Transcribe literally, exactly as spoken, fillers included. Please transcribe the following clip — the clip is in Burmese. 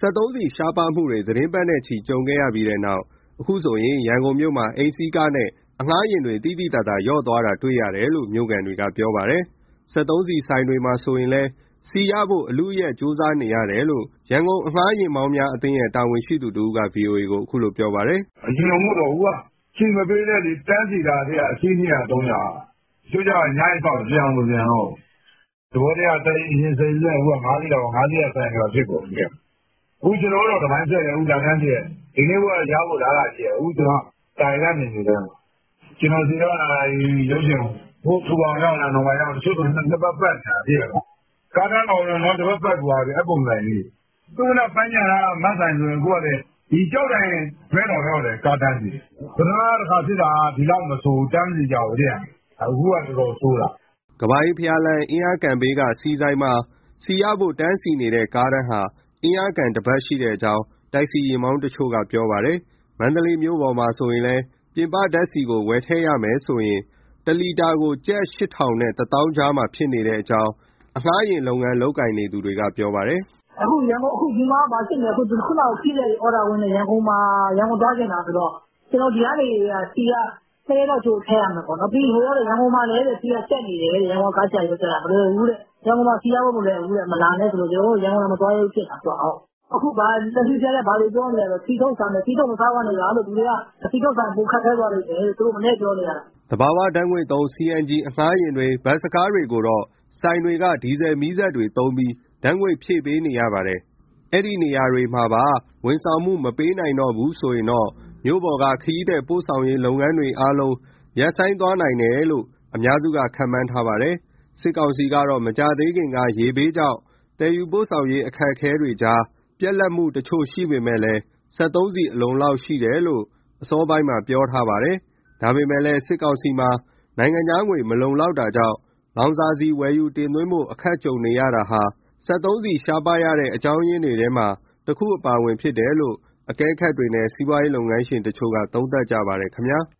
က်သုံးဆီရှားပါးမှုတွေသီတင်းပတ်နဲ့ချီကြုံခဲ့ရပြီးတဲ့နောက်အခုဆိုရင်ရန်ကုန်မြို့မှာအိမ်စီးကားနဲ့အငှားယာဉ်တွေသိသိသာသာလျော့သွားတာတွေ့ရတယ်လို့မြို့ခံတွေကပြောပါတယ်။စက်သုံးဆီဆိုင်တွေမှာဆိုရင်လည်းဆီရဖို့အလူအယက်စူးစမ်းနေရတယ်လို့ရန်ကုန်အငှားယာဉ်မောင်းများအသင်းရဲ့တာဝန်ရှိသူတဦးက ဗွီအိုအေကိုအခုလိုပြောပါတယ်။အရင်ကတော့ဟိုကချိန်မပေးတဲ့လေတန်းစီတာတဲ့အစီးကြီးကသုံးရကျိုးကြညိုင်းတော့ပြန်လို့ပြန်တော့သဘောတရားတိုင်ရင်စိတ်လဲဟိုကငါးစီးတော့ငါးစီးရဆိုင်တော့ဖြစ်ကုန်ပြီအခုကျွန်တော်တို့တမိုင်းဆက်ရဦးလာကန်းပြည့်ဒီနေ့ကရဖို့လာတာရှိအခုကျွန်တော်တိုင်ရနေနေတယ်ကျွန်တော်စီတော့ရုပ်ရှင်ဘိုးထူအောင်ရောက်လာတော့မှရောက်တချို့ကနှစ်ပတ်ပတ်တာပြည့်ကားတန်းတော်တော့တစ်ပတ်ပတ်သွားပြီအပုံစံကြီးသူကပန်းညာမတ်ဆိုင်ဆိုရင်ကိုကလည်းဒီကြောက်တိုင်းဘဲတော်ရောက်တယ်ကားတန်းကြီးဘယ်တော့တစ်ခါဖြစ်တာဒီလောက်မဆိုတန်းစီကြဘူးတဲ့အခုကတော်တော်ဆိုးတာကဘာကြီးဖျားလန်းအင်းအားကန်ဘေးကစီဆိုင်မှာစီရဖို့တန်းစီနေတဲ့ကားတန်းဟာအင်းအားကန်တစ်ပတ်ရှိတဲ့အကြောင်းတိုက်စီရင်မောင်းတချို့ကပြောပါတယ်မန္တလေးမြို့ပေါ်မှာဆိုရင်လည်းပြင်ပဓာတ်ဆီကိုဝယ်ထည့်ရမယ်ဆိုရင်တလီတာကိုကျပ်ရှစ်ထောင်နဲ့တစ်သောင်းကြားမှာဖြစ်နေတဲ့အကြောင်းအငှားယာဉ်လုပ်ငန်းလုပ်ကိုင်နေသူတွေကပြောပါတယ်အခုရန်ကုန်အခုဒီမှာပါဖြစ်နေအခုခုနကပြည့်တဲ့ order ဝင်နေရန်ကုန်မှာရန်ကုန်သွားကျင်တာဆိုတော့ကျွန်တော်ဒီကနေစီကဆဲတော့ချိုးထည့်ရမှာပေါ့နော်ပြီးဟိုရန်ကုန်မှာလည်းစီကတက်နေတယ်ရန်ကုန်ကားချရုပ်တက်တာဘယ်လိုဘူးတဲ့ရန်ကုန်မှာစီရဖို့မလဲဘူးတဲ့မလာနဲ့ဆိုလို့ကျွန်တော်ရန်ကုန်မှာမသွားရဘူးဖြစ်တာဆိုတော့အခုဘာလက်ရှိကျတဲ့ဘာတွေပြောနေလဲဆိုစီထုံးဆောင်တယ်စီထုံးမစားရနေတာလို့သူတွေကစီထုံးဆောင်ပုံခတ်ခဲသွားတယ်သူတို့မနဲ့ပြောနေတာတဘာဝတန်းငွေသုံး စီ အန် ဂျီ အငှားယာဉ်တွေဘတ်စကားတွေကိုတော့ဆိုင်တွေကဒီဇယ်မီးစက်တွေသုံးပြီးဓာတ်ငွေဖြည့်ပေးနေရပါတယ်အဲ့ဒီနေရာတွေမှာပါဝန်ဆောင်မှုမပေးနိုင်တော့ဘူးဆိုရင်တော့မြို့ပေါ်ကခရီးတဲ့ပို့ဆောင်ရေးလုပ်ငန်းတွေအားလုံးရပ်ဆိုင်းသွားနိုင်တယ်လို့အများစုကခန့်မှန်းထားပါတယ်စစ်ကောင်စီကတော့မကြသေးခင်ကရေဘေးကြောင့်တည်ယူပို့ဆောင်ရေးအခက်အခဲတွေကြားပြက်လက်မှုတချို့ရှိပေမဲ့လည်းစက်သုံးစီအလုံလောက်ရှိတယ်လို့အစောပိုင်းမှာပြောထားပါတယ်ဒါပေမဲ့လည်းစစ်ကောင်စီမှာနိုင်ငံခြားငွေမလုံလောက်တာကြောင့်လောင်စာဆီဝယ်ယူတင်သွင်းဖို့အခက်ကြုံနေရတာဟာစက်သုံးဆီရှားပါးရတဲ့အကြောင်းရင်းတွေထဲမှာတစ်ခုအပါအဝင်ဖြစ်တယ်လို့အကဲခတ်တွေနဲ့စီးပွားရေးလုပ်ငန်းရှင်တချို့ကသုံးသပ်ကြပါတယ်ခင်ဗျာ